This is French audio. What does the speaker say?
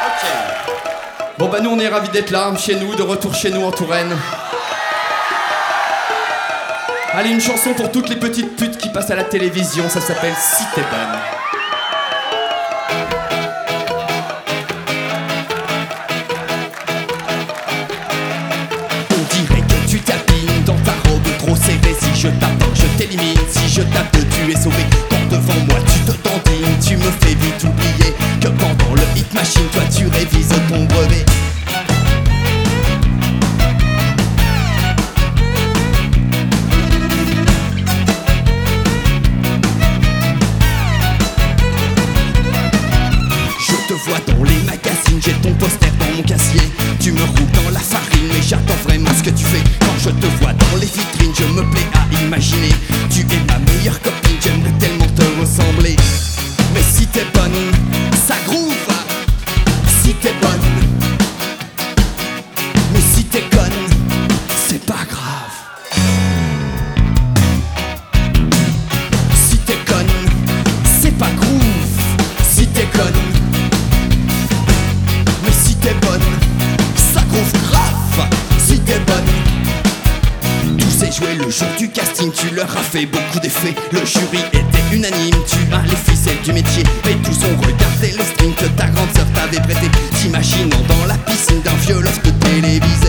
Ok. Bon bah nous on est ravis d'être là, chez nous, de retour chez nous en Touraine. Allez, une chanson pour toutes les petites putes qui passent à la télévision, ça s'appelle Si t'es bonne. On dirait que tu t'abîmes dans ta robe trop serrée. Si je tape, je t'élimine. Si je tape, tu es sauvé. Quand devant moi tu te dandines, tu me fais vite oublier que pendant le hit machine, toi tu révises ton brevet. Je te vois dans les magazines, j'ai ton poster dans mon casier. Tu me roules dans la farine, mais j'attends vraiment ce que tu fais. Quand je te vois dans les vitrines, je me plais à imaginer. Tu es ma meilleure copine, j'aimerais tellement te ressembler. Mais si t'es bonne, ça groove. Si t'es bonne, mais si t'es conne, c'est pas grave. Si t'es conne, c'est pas groove. Si t'es conne, mais si t'es bonne, ça groove grave. Si t'es bonne. Tout s'est joué le jour du casting, tu leur as fait beaucoup d'effets. Le jury était unanime, tu as les ficelles du métier. Mais tous ont regardé le string que ta grande sœur t'avait prêté, t'imaginant dans la piscine d'un vieux loft télévisé.